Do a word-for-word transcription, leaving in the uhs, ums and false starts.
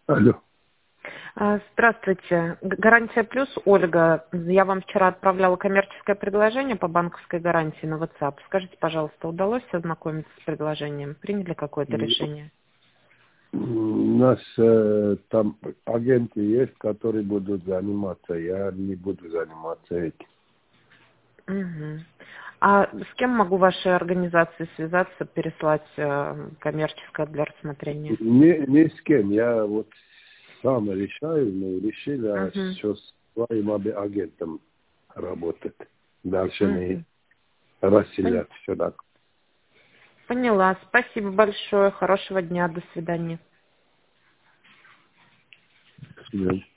Алло. А, Здравствуйте. Г- Гарантия плюс, Ольга. Я вам вчера отправляла коммерческое предложение по банковской гарантии на WhatsApp. Скажите, пожалуйста, удалось ознакомиться с предложением? Приняли какое-то решение? У нас э, там агенты есть, которые будут заниматься. Я не буду заниматься этим. Мгм. А с кем могу в вашей организации связаться, переслать э, коммерческое для рассмотрения? Не, ни с кем. Я вот сам решаю, но решил я Мгм. все с своим аби- агентом работать. Дальше не Мгм. Пон- расселять все так. Поняла. Спасибо большое. Хорошего дня. До свидания. До свидания.